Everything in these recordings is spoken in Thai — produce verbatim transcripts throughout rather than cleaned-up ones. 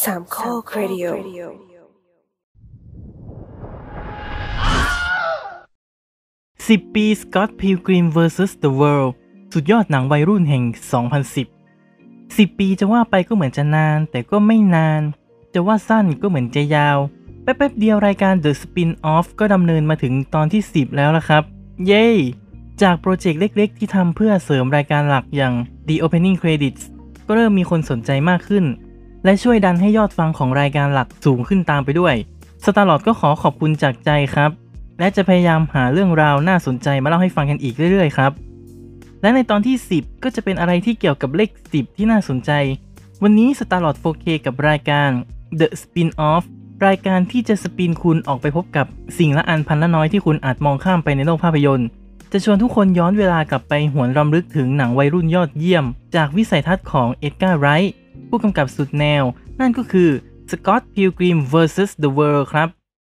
สามข้อครดิโอสิบ ปี Scott Pilgrim เวอร์ ซัส The World สุดยอดหนังวัยรุ่นแห่ง สองพันสิบ สิบ ปีจะว่าไปก็เหมือนจะนานแต่ก็ไม่นานจะว่าสั้นก็เหมือนจะยาวแป๊บๆเดียวรายการ The Spin-off ก็ดำเนินมาถึงตอนที่ สิบ แล้วล่ะครับเย้จากโปรเจกต์เล็กๆที่ทำเพื่อเสริมรายการหลักอย่าง The Opening Credits ก็เริ่มมีคนสนใจมากขึ้นและช่วยดันให้ยอดฟังของรายการหลักสูงขึ้นตามไปด้วย Starlord ก็ขอขอบคุณจากใจครับและจะพยายามหาเรื่องราวน่าสนใจมาเล่าให้ฟังกันอีกเรื่อยๆครับและในตอนที่ สิบ ก็จะเป็นอะไรที่เกี่ยวกับเลข สิบ ที่น่าสนใจวันนี้ Starlord โฟร์เค กับรายการ The Spin-off รายการที่จะสปินคุณออกไปพบกับสิ่งละอันพันละน้อยที่คุณอาจมองข้ามไปในโลกภาพยนตร์จะชวนทุกคนย้อนเวลากลับไปหวนรำลึกถึงหนังวัยรุ่นยอดเยี่ยมจากวิสัยทัศน์ของเอ็ดการ์ไรท์ผู้กำกับสุดแนวนั่นก็คือ Scott Pilgrim เวอร์ ซัส The World ครับ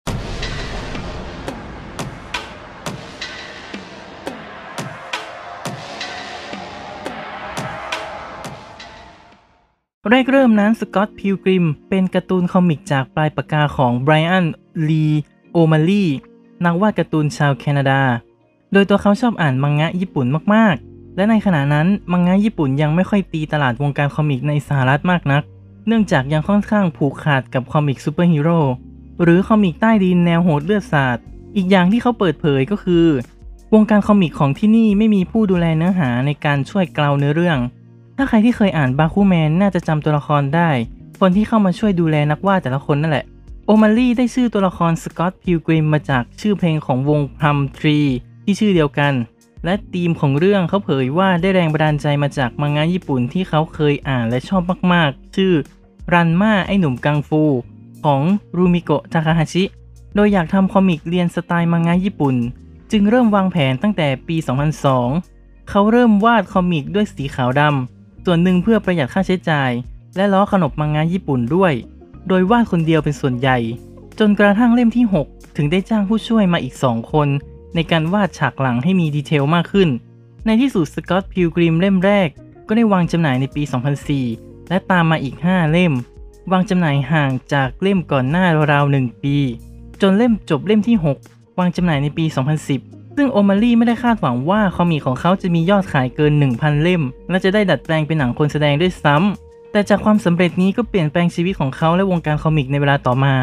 แรกเริ่มนั้น Scott Pilgrim เป็นการ์ตูนคอมิกจากปลายปากกาของไบรอัน ลีโอมาลีนักวาดการ์ตูนชาวแคนาดาโดยตัวเขาชอบอ่านมังงะญี่ปุ่นมากๆและในขณะนั้นมังงะญี่ปุ่นยังไม่ค่อยตีตลาดวงการคอมิกในสหรัฐมากนักเนื่องจากยังค่อนข้างผูกขาดกับคอมิกซูเปอร์ฮีโร่หรือคอมิกใต้ดินแนวโหดเลือดสาดอีกอย่างที่เขาเปิดเผยก็คือวงการคอมิกของที่นี่ไม่มีผู้ดูแลเนื้อหาในการช่วยเกลาเนื้อเรื่องถ้าใครที่เคยอ่านบาคูแมนน่าจะจำตัวละครได้คนที่เข้ามาช่วยดูแลนักวาดแต่ละคนนั่นแหละโอมารีได้ชื่อตัวละครสกอตต์พิลกริมมาจากชื่อเพลงของวงพลัมทรีที่ชื่อเดียวกันและธีมของเรื่องเขาเผยว่าได้แรงบันดาลใจมาจากมังงะญี่ปุ่นที่เขาเคยอ่านและชอบมากๆชื่อรันม่าไอหนุ่มกังฟูของรูมิโกะทาคาฮาชิโดยอยากทำคอมิกเรียนสไตล์มังงะญี่ปุ่นจึงเริ่มวางแผนตั้งแต่ปี สองพันสอง เขาเริ่มวาดคอมิกด้วยสีขาวดำส่วนหนึ่งเพื่อประหยัดค่าใช้จ่ายและล้อขนบมังงะญี่ปุ่นด้วยโดยวาดคนเดียวเป็นส่วนใหญ่จนกระทั่งเล่มที่ หก ถึงได้จ้างผู้ช่วยมาอีก สอง คนในการวาดฉากหลังให้มีดีเทลมากขึ้นในที่สุด Scott Pilgrim เล่มแรกก็ได้วางจำหน่ายในปี สองพันสี่ และตามมาอีก ห้า เล่มวางจำหน่ายห่างจากเล่มก่อนหน้าราวๆ หนึ่ง ปีจนเล่มจบเล่มที่ หก วางจำหน่ายในปี สองพันสิบ ซึ่งโอมารีไม่ได้คาดหวังว่าคอมิกของเขาจะมียอดขายเกิน หนึ่งพัน เล่มและจะได้ดัดแปลงเป็นหนังคนแสดงด้วยซ้ำแต่จากความสำเร็จนี้ก็เปลี่ยนแปลงชีวิตของเขาและวงการคอมิกในเวลาต่อมา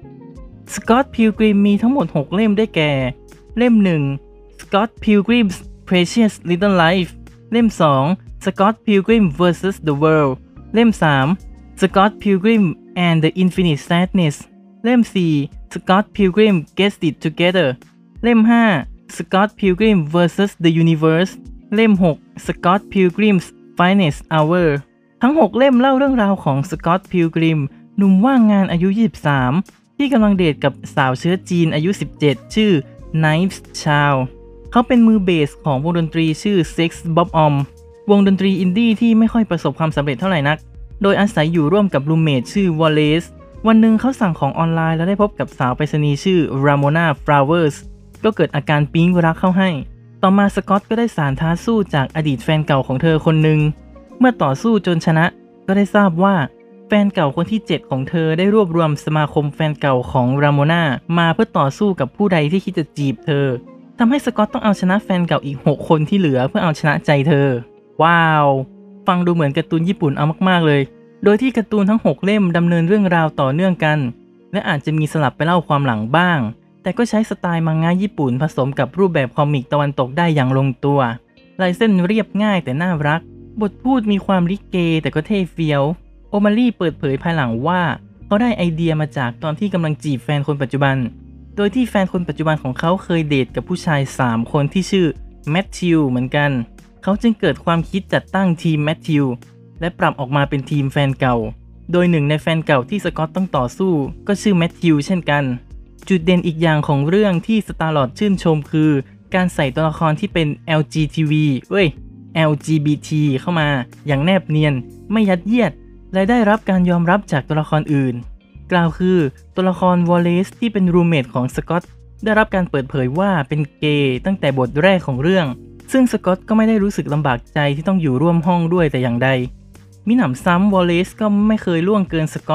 Scott Pilgrim มีทั้งหมด หก เล่มได้แก่เล่ม หนึ่ง Scott Pilgrim's Precious Little Life เล่ม สอง Scott Pilgrim เวอร์ ซัส The World เล่ม สาม Scott Pilgrim and the Infinite Sadness เล่ม สี่ Scott Pilgrim Gets It Together เล่ม ห้า Scott Pilgrim เวอร์ ซัส The Universe เล่ม หก Scott Pilgrim's Finest Hour ทั้ง หก เล่มเล่าเรื่องราวของ Scott Pilgrim หนุ่มว่างงานอายุ ยี่สิบสาม ที่กำลังเดทกับสาวเชื้อจีนอายุ สิบเจ็ด ชื่อ Knives Chow เขาเป็นมือเบสของวงดนตรีชื่อ Sex Bob Om วงดนตรีอินดี้ที่ไม่ค่อยประสบความสำเร็จเท่าไหร่นักโดยอาศัยอยู่ร่วมกับรูมเมทชื่อ Wallace วันหนึ่งเขาสั่งของออนไลน์แล้วได้พบกับสาวไปรษณีย์ชื่อ Ramona Flowers ก็เกิดอาการปิ๊งรักเข้าให้ต่อมาสกอตก็ได้สารท้าสู้จากอดีตแฟนเก่าของเธอคนหนึ่งเมื่อต่อสู้จนชนะก็ได้ทราบว่าแฟนเก่าคนที่ เจ็ด ของเธอได้รวบรวมสมาคมแฟนเก่าของรามอน่ามาเพื่อต่อสู้กับผู้ใดที่คิดจะจีบเธอทำให้สกอตต้องเอาชนะแฟนเก่าอีก หก คนที่เหลือเพื่อเอาชนะใจเธอว้าวฟังดูเหมือนการ์ตูนญี่ปุ่นเอามากๆเลยโดยที่การ์ตูนทั้ง หก เล่มดำเนินเรื่องราวต่อเนื่องกันและอาจจะมีสลับไปเล่าความหลังบ้างแต่ก็ใช้สไตล์มังงะญี่ปุ่นผสมกับรูปแบบคอมิกตะวันตกได้อย่างลงตัวลายเส้นเรียบง่ายแต่น่ารักบทพูดมีความลิเกแต่ก็เท่เฟี้ยวโอมารีเปิดเผยภายหลังว่าเขาได้ไอเดียมาจากตอนที่กำลังจีบแฟนคนปัจจุบันโดยที่แฟนคนปัจจุบันของเขาเคยเดทกับผู้ชาย สาม คนที่ชื่อแมทธิวเหมือนกันเขาจึงเกิดความคิดจัดตั้งทีมแมทธิวและปรับออกมาเป็นทีมแฟนเก่าโดยหนึ่งในแฟนเก่าที่สกอตต้องต่อสู้ก็ชื่อแมทธิวเช่นกันจุดเด่นอีกอย่างของเรื่องที่ Starlord ชื่นชมคือการใส่ตัวละครที่เป็น แอล จี ที วี เว้ย แอล จี บี ที เข้ามาอย่างแนบเนียนไม่ยัดเยียดและได้รับการยอมรับจากตัวละครอื่นกล่าวคือตัวละคร Wallace ที่เป็นรูมเมทของสกอตได้รับการเปิดเผยว่าเป็นเกย์ตั้งแต่บทแรกของเรื่องซึ่งสกอตก็ไม่ได้รู้สึกลำบากใจที่ต้องอยู่ร่วมห้องด้วยแต่อย่างใดมิหนำซ้ำ Wallace ก็ไม่เคยล่วงเกินสกอต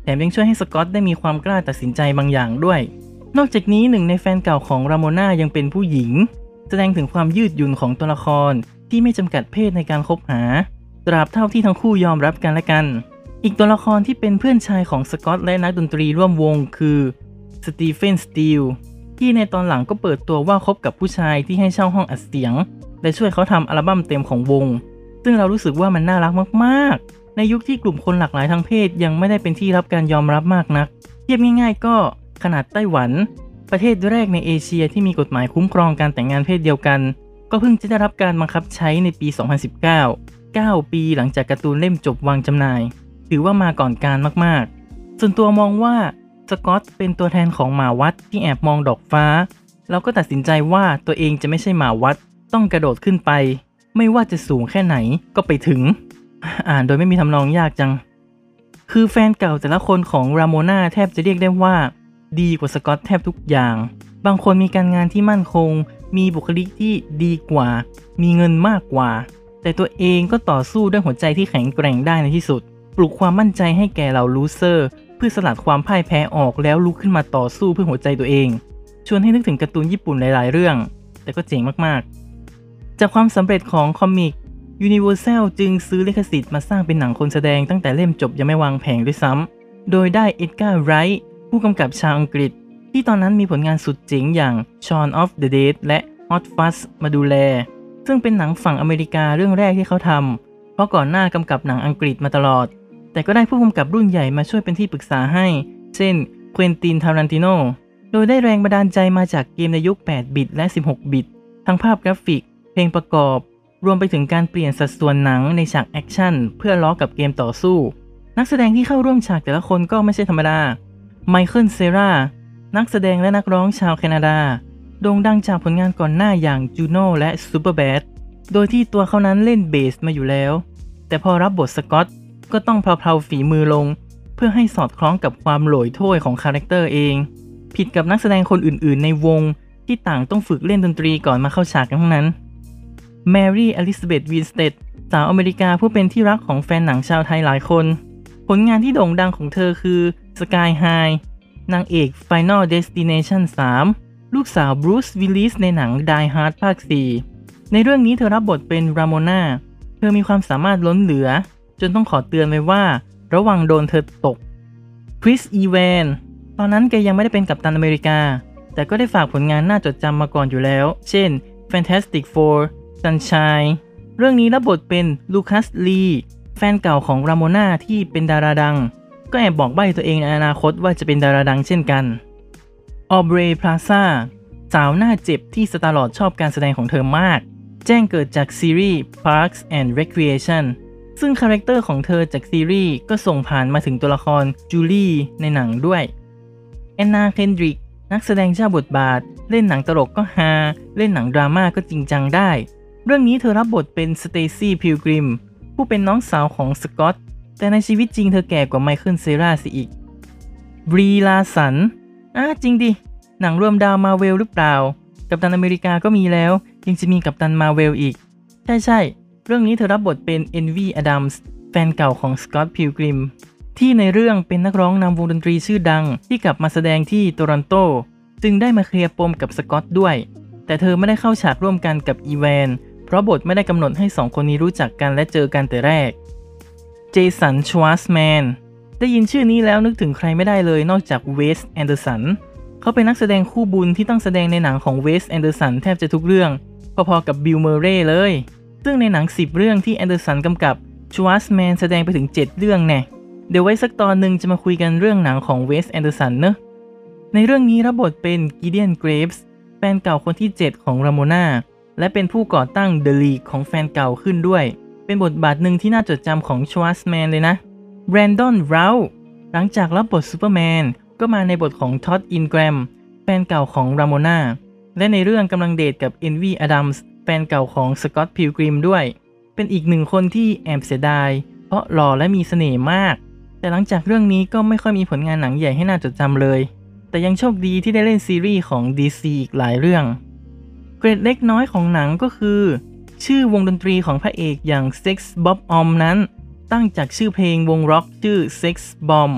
แถมยังช่วยให้สกอตได้มีความกล้าตัดสินใจบางอย่างด้วยนอกจากนี้หนึ่งในแฟนเก่าของราโมนายังเป็นผู้หญิงแสดงถึงความยืดหยุ่นของตัวละครที่ไม่จำกัดเพศในการคบหาตราบเท่าที่ทั้งคู่ยอมรับกันและกันอีกตัวละครที่เป็นเพื่อนชายของสกอตและนักดนตรีร่วมวงคือสตีเฟนสตีลที่ในตอนหลังก็เปิดตัวว่าคบกับผู้ชายที่ให้เช่าห้องอัดเสียงและช่วยเขาทำอัลบั้มเต็มของวงซึ่งเรารู้สึกว่ามันน่ารักมากๆในยุคที่กลุ่มคนหลากหลายทางเพศยังไม่ได้เป็นที่รับการยอมรับมากนักเทียบง่ายๆก็ขนาดไต้หวันประเทศแรกในเอเชียที่มีกฎหมายคุ้มครองการแต่งงานเพศเดียวกันก็เพิ่งจะได้รับการบังคับใช้ในปี สองพันสิบเก้า เก้าปีหลังจากการ์ตูนเล่มจบวางจำหน่ายถือว่ามาก่อนการมากๆส่วนตัวมองว่าสกอตเป็นตัวแทนของหมาวัดที่แอบมองดอกฟ้าแล้วก็ตัดสินใจว่าตัวเองจะไม่ใช่หมาวัดต้องกระโดดขึ้นไปไม่ว่าจะสูงแค่ไหนก็ไปถึงอ่านโดยไม่มีทำนองยากจังคือแฟนเก่าแต่ละคนของราโมนาแทบจะเรียกได้ว่าดีกว่าสกอตแทบทุกอย่างบางคนมีการงานที่มั่นคงมีบุคลิกที่ดีกว่ามีเงินมากกว่าแต่ตัวเองก็ต่อสู้ด้วยหัวใจที่แข็งแกร่งได้ในที่สุดปลุกความมั่นใจให้แก่เหล่าลูเซอร์เพื่อสลัดความพ่ายแพ้ออกแล้วลุกขึ้นมาต่อสู้เพื่อหัวใจตัวเองชวนให้นึกถึงการ์ตูนญี่ปุ่นหลายๆเรื่องแต่ก็เจ๋งมากๆจากความสำเร็จของคอมิก Universal จึงซื้อลิขสิทธิ์มาสร้างเป็นหนังคนแสดงตั้งแต่เล่มจบยังไม่วางแผงด้วยซ้ำโดยได้เอ็ดการ์ไรท์ผู้กำกับชาวอังกฤษที่ตอนนั้นมีผลงานสุดเจ๋งอย่าง Shaun of the Dead และ Hot Fuzz มาดูแลซึ่งเป็นหนังฝั่งอเมริกาเรื่องแรกที่เขาทำเพราะก่อนหน้ากำกับหนังอังกฤษมาตลอดแต่ก็ได้ผู้กำกับรุ่นใหญ่มาช่วยเป็นที่ปรึกษาให้เช่นเควินติน ทารันติโนโดยได้แรงบันดาลใจมาจากเกมในยุคแปดบิตและสิบหกบิตทั้งภาพกราฟิกเพลงประกอบรวมไปถึงการเปลี่ยนสัดส่วนหนังในฉากแอคชั่นเพื่อล้อกับเกมต่อสู้นักแสดงที่เข้าร่วมฉากแต่ละคนก็ไม่ใช่ธรรมดาไมเคิลเซรานักแสดงและนักร้องชาวแคนาดาโด่งดังจากผลงานก่อนหน้าอย่างจูโน่และซูเปอร์แบดโดยที่ตัวเขานั้นเล่นเบสมาอยู่แล้วแต่พอรับบทสกอตก็ต้องเพลาๆฝีมือลงเพื่อให้สอดคล้องกับความโหลอยถ้วยของคาแรคเตอร์เองผิดกับนักแสดงคนอื่นๆในวงที่ต่างต้องฝึกเล่นดนตรีก่อนมาเข้าฉากกันทั้งนั้นแมรี่อลิซาเบธวินสเตดสาวอเมริกาผู้เป็นที่รักของแฟนหนังชาวไทยหลายคนผลงานที่โด่งดังของเธอคือ Sky High นางเอก Final Destination สาม ลูกสาวบรูซวิลลิสในหนัง Die Hard ภาค สี่ในเรื่องนี้เธอรับบทเป็นราโมนาเธอมีความสามารถล้นเหลือจนต้องขอเตือนไว้ว่าระวังโดนเธอตกคริส อีแวนตอนนั้นแกยังไม่ได้เป็นกัปตันอเมริกาแต่ก็ได้ฝากผลงานน่าจดจำมาก่อนอยู่แล้วเช่น Fantastic Four Sunshine เรื่องนี้รับบทเป็นลูคัส ลีแฟนเก่าของราโมนาที่เป็นดาราดังก็แอบบอกใบ้ตัวเองในอนาคตว่าจะเป็นดาราดังเช่นกันออเบรย์พลาซ่าสาวหน้าเจ็บที่สตาร์ลอร์ดชอบการแสดงของเธอมากแจ้งเกิดจากซีรีส์ Parks and Recreation ซึ่งคาแรคเตอร์ของเธอจากซีรีส์ก็ส่งผ่านมาถึงตัวละครจูลี่ในหนังด้วยแอนนา เคนดริกนักแสดงเจ้าบทบาทเล่นหนังตลกก็ฮาเล่นหนังดราม่าก็จริงจังได้เรื่องนี้เธอรับบทเป็นสเตซี่ พิลกริมผู้เป็นน้องสาวของสกอตแต่ในชีวิตจริงเธอแก่กว่าไมเคิลเซราสิอีกบรีลาสันอ่ะจริงดิหนังรวมดาวมาเวลหรือเปล่ากัปตันอเมริกาก็มีแล้วยังจะมีกัปตันมาเวลอีกใช่ใช่เรื่องนี้เธอรับบทเป็นเอนวีอดัมส์แฟนเก่าของสกอต พิลกริมที่ในเรื่องเป็นนักร้องนำวงดนตรีชื่อดังที่กลับมาแสดงที่โตรอนโตจึงได้มาเคลียร์ปมกับสกอตด้วยแต่เธอไม่ได้เข้าฉากร่วมกันกับอีแวนเพราะบทไม่ได้กำหนดให้สองคนนี้รู้จักกันและเจอกันแต่แรกเจสัน ชวาร์ซแมนได้ยินชื่อนี้แล้วนึกถึงใครไม่ได้เลยนอกจากเวส แอนเดอร์สันเขาเป็นนักแสดงคู่บุญที่ต้องแสดงในหนังของเวส แอนเดอร์สันแทบจะทุกเรื่องพอๆกับบิล เมอร์เรย์เลยซึ่งในหนังสิบเรื่องที่แอนเดอร์สันกำกับชวาร์ซแมนแสดงไปถึงเจ็ดเรื่องแน่เดี๋ยวไว้สักตอนหนึ่งจะมาคุยกันเรื่องหนังของเวส แอนเดอร์สันเนอะในเรื่องนี้รับบทเป็นกิเดียน เกรฟส์แฟนเก่าคนที่เจ็ดของราโมนาและเป็นผู้ก่อตั้ง The League ของแฟนเก่าขึ้นด้วยเป็นบทบาทหนึ่งที่น่าจดจำของชวาร์ซแมนเลยนะแบรนดอน เราหลังจากรับบทซูเปอร์แมนก็มาในบทของท็อด อินแกรมแฟนเก่าของราโมนาและในเรื่องกำลังเดทกับเอนวีอดัมส์แฟนเก่าของสกอต พิลกริมด้วยเป็นอีกหนึ่งคนที่แอบเสียดายเพราะหล่อและมีเสน่ห์มากแต่หลังจากเรื่องนี้ก็ไม่ค่อยมีผลงานหนังใหญ่ให้น่าจดจำเลยแต่ยังโชคดีที่ได้เล่นซีรีส์ของ ดี ซี อีกหลายเรื่องเกรดเล็กน้อยของหนังก็คือชื่อวงดนตรีของพระเอกอย่าง Sex Bob-omb นั้นตั้งจากชื่อเพลงวงร็อกชื่อ Sex Bomb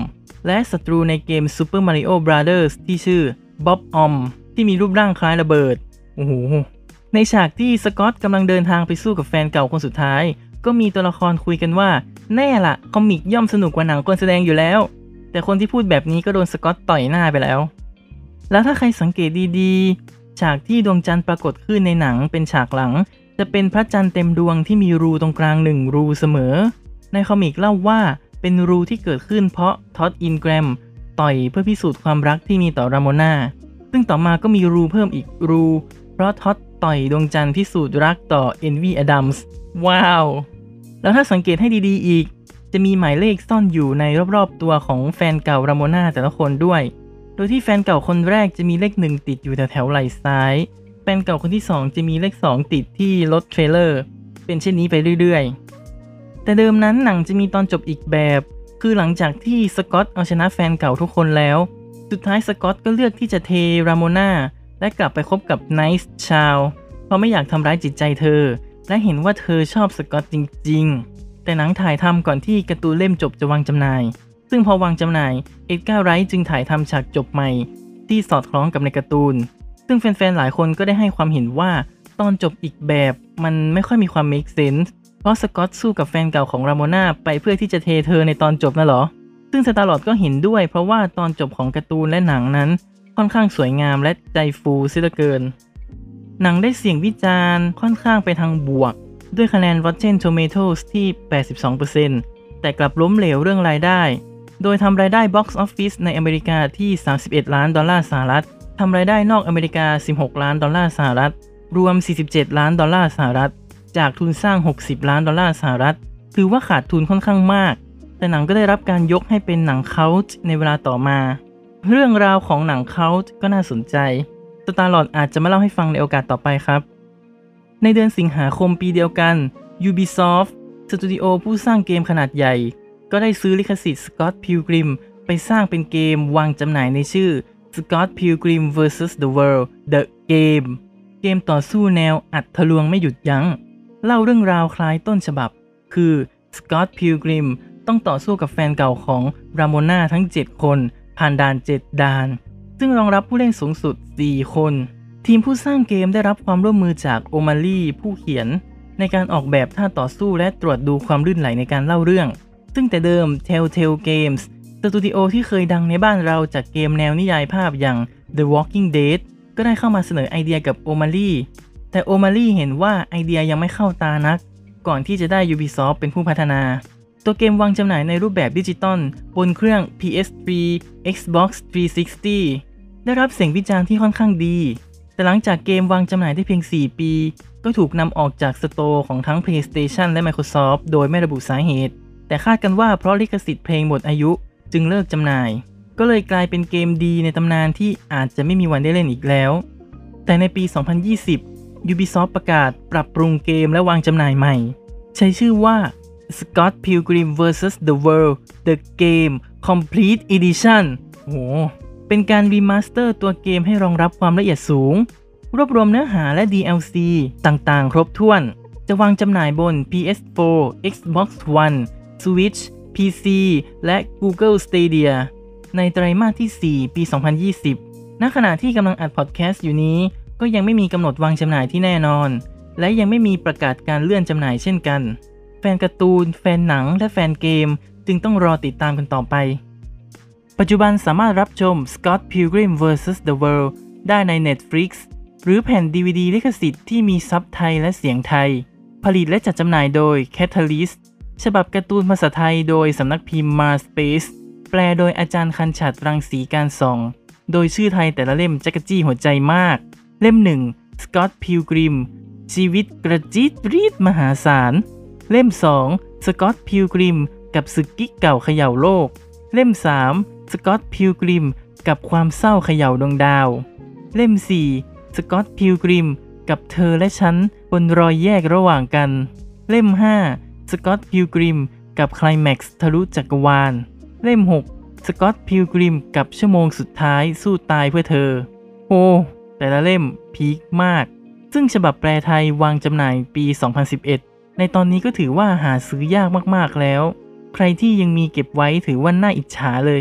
และศัตรูในเกม Super Mario Brothers ที่ชื่อบ๊อบออมที่มีรูปร่างคล้ายระเบิดโอ้โหในฉากที่สกอตกำลังเดินทางไปสู้กับแฟนเก่าคนสุดท้ายก็มีตัวละครคุยกันว่าแน่ล่ะคอมิกย่อมสนุกกว่าหนังคนแสดงอยู่แล้วแต่คนที่พูดแบบนี้ก็โดนสกอตต่อยหน้าไปแล้วแล้วถ้าใครสังเกตดีๆฉากที่ดวงจันทร์ปรากฏขึ้นในหนังเป็นฉากหลังจะเป็นพระจันทร์เต็มดวงที่มีรูตรงกลางหนึ่งรูเสมอในคอมิกเล่าว่าเป็นรูที่เกิดขึ้นเพราะท็อดอินแกรมต่อยเพื่อพิสูจน์ความรักที่มีต่อรามอน่าซึ่งต่อมาก็มีรูเพิ่มอีกรูเพราะท็อดต่อยดวงจันทร์พิสูจน์รักต่อเอนวีอดัมส์ว้าวแล้วถ้าสังเกตให้ดีๆอีกจะมีหมายเลขซ่อนอยู่ในรอบๆตัวของแฟนเก่ารามอน่าแต่ละคนด้วยโดยที่แฟนเก่าคนแรกจะมีเลขหนึ่งติดอยู่แถวๆไหล่ซ้ายแฟนเก่าคนที่สองจะมีเลขสองติดที่รถเทรลเลอร์เป็นเช่นนี้ไปเรื่อยๆแต่เดิมนั้นหนังจะมีตอนจบอีกแบบคือหลังจากที่สกอตเอาชนะแฟนเก่าทุกคนแล้วสุดท้ายสกอตก็เลือกที่จะเทรามอน่าและกลับไปคบกับไนท์ชาวเพราะไม่อยากทำร้ายจิตใจเธอและเห็นว่าเธอชอบสกอตจริงๆแต่หนังถ่ายทำก่อนที่การ์ตูนเล่มจบจะวางจำหน่ายซึ่งพอวางจำหน่ายเอ็ดการ์ไรท์จึงถ่ายทำฉากจบใหม่ที่สอดคล้องกับในการ์ตูนซึ่งแฟนๆหลายคนก็ได้ให้ความเห็นว่าตอนจบอีกแบบมันไม่ค่อยมีความ make sense เพราะสกอตสู้กับแฟนเก่าของรามอน่าไปเพื่อที่จะเทเธอในตอนจบน่ะเหรอซึ่งสตาร์ลอร์ดก็เห็นด้วยเพราะว่าตอนจบของการ์ตูนและหนังนั้นค่อนข้างสวยงามและใจฟูเสียเหลือเกินหนังได้เสียงวิจารณ์ค่อนข้างไปทางบวกด้วยคะแนน Rotten Tomatoes ที่ แปดสิบสองเปอร์เซ็นต์ แต่กลับล้มเหลวเรื่องรายได้โดยทำรายได้ Box Office ในอเมริกาที่สามสิบเอ็ดล้านดอลลาร์สหรัฐทำรายได้นอกอเมริกาสิบหกล้านดอลลาร์สหรัฐรวมสี่สิบเจ็ดล้านดอลลาร์สหรัฐจากทุนสร้างหกสิบล้านดอลลาร์สหรัฐถือว่าขาดทุนค่อนข้างมากแต่หนังก็ได้รับการยกให้เป็นหนังคัลต์ในเวลาต่อมาเรื่องราวของหนังคัลต์ก็น่าสนใจสตาร์ลอร์ดอาจจะมาเล่าให้ฟังในโอกาสต่อไปครับในเดือนสิงหาคมปีเดียวกัน Ubisoft สตูดิโอผู้สร้างเกมขนาดใหญ่ก็ได้ซื้อลิขสิทธิ์ Scott Pilgrim ไปสร้างเป็นเกมวางจำหน่ายในชื่อ Scott Pilgrim เวอร์ซัส The World The Game เกมต่อสู้แนวอัดทะลวงไม่หยุดยั้งเล่าเรื่องราวคล้ายต้นฉบับคือ Scott Pilgrim ต้องต่อสู้กับแฟนเก่าของรามอน่าทั้งเจ็ดคนผ่านด่านเจ็ดด่านซึ่งรองรับผู้เล่นสูงสุดสี่คนทีมผู้สร้างเกมได้รับความร่วมมือจากโอมารีผู้เขียนในการออกแบบท่าต่อสู้และตรวจดูความลื่นไหลในการเล่าเรื่องซึ่งแต่เดิม Telltale Games สตูดิโอที่เคยดังในบ้านเราจากเกมแนวนิยายภาพอย่าง The Walking Dead ก็ได้เข้ามาเสนอไอเดียกับโอมารีแต่โอมารีเห็นว่าไอเดียยังไม่เข้าตานักก่อนที่จะได้ Ubisoft เป็นผู้พัฒนาตัวเกมวางจำหน่ายในรูปแบบดิจิตอลบนเครื่อง พี เอส ทรี Xbox สามร้อยหกสิบได้รับเสียงวิจารณ์ที่ค่อนข้างดีแต่หลังจากเกมวางจำหน่ายได้เพียงสี่ปีก็ถูกนำออกจากสโตร์ของทั้ง PlayStation และ Microsoft โดยไม่ระบุสาเหตุแต่คาดกันว่าเพราะลิขสิทธิ์เพลงหมดอายุจึงเลิกจำหน่ายก็เลยกลายเป็นเกมดีในตำนานที่อาจจะไม่มีวันได้เล่นอีกแล้วแต่ในปี สองพันยี่สิบ Ubisoft ประกาศปรับปรุงเกมและวางจำหน่ายใหม่ใช้ชื่อว่า Scott Pilgrim เวอร์ซัส The World The Game Complete Edition โอ้โหเป็นการรีมาสเตอร์ตัวเกมให้รองรับความละเอียดสูงรวบรวมเนื้อหาและ ดี แอล ซี ต่างๆครบถ้วนจะวางจำหน่ายบน พี เอส โฟร์ Xbox One Switch พี ซี และ Google Stadia ในไตรมาสที่ สี่ ปี สองพันยี่สิบ ณ ขณะที่กำลังอัดพอดแคสต์อยู่นี้ก็ยังไม่มีกำหนดวางจำหน่ายที่แน่นอนและยังไม่มีประกาศการเลื่อนจำหน่ายเช่นกันแฟนการ์ตูนแฟนหนังและแฟนเกมจึงต้องรอติดตามกันต่อไปปัจจุบันสามารถรับชม Scott Pilgrim เวอร์ซัส The World ได้ใน Netflix หรือแผ่น ดี วี ดี ลิขสิทธิ์ที่มีซับไทยและเสียงไทยผลิตและจัดจำหน่ายโดย Catalyst ฉบับการ์ตูนภาษาไทยโดยสำนักพิมพ์ Marspace แปลโดยอาจารย์คันฉัตรรังสีการส่องโดยชื่อไทยแต่ละเล่มจักรจี้หัวใจมากเล่มหนึ่ง Scott Pilgrim ชีวิตกระจิตรีดมหาศาลเล่มสอง Scott Pilgrim กับศึกกิ๊กเก่าเขย่าโลกเล่มสาม Scott Pilgrim กับความเศร้าเขย่าดวงดาวเล่มสี่ Scott Pilgrim กับเธอและฉันบนรอยแยกระหว่างกันเล่มห้า Scott Pilgrim กับไคลแม็กซ์ทะลุจักรวาลเล่มหก Scott Pilgrim กับชั่วโมงสุดท้ายสู้ตายเพื่อเธอโอ้แต่ละเล่มพีคมากซึ่งฉบับแปลไทยวางจำหน่ายปี สองพันสิบเอ็ด ในตอนนี้ก็ถือว่าหาซื้อยากมากๆแล้วใครที่ยังมีเก็บไว้ถือว่าน่าอิจฉาเลย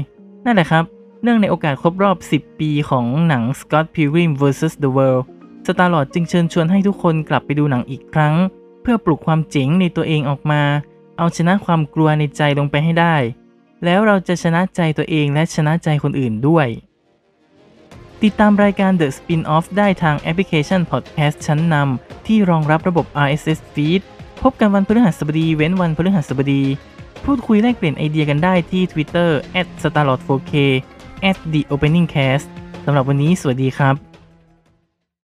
นั่นแหละครับเนื่องในโอกาสครบรอบสิบปีของหนัง Scott Pilgrim versus. The World Star-Lord จึงเชิญชวนให้ทุกคนกลับไปดูหนังอีกครั้งเพื่อปลุกความเจ๋งในตัวเองออกมาเอาชนะความกลัวในใจลงไปให้ได้แล้วเราจะชนะใจตัวเองและชนะใจคนอื่นด้วยติดตามรายการ The Spin-Off ได้ทางแอปพลิเคชัน Podcast ชั้นนำที่รองรับระบบ อาร์ เอส เอส Feed พบกันวันพฤหัสบดีเว้นวันพฤหัสบดีพูดคุยแลกเปลี่ยนไอเดียกันได้ที่ Twitter แอท สตาร์ลอร์ด โฟร์เค แอท The Opening Cast สำหรับวันนี้สวัสดีครับ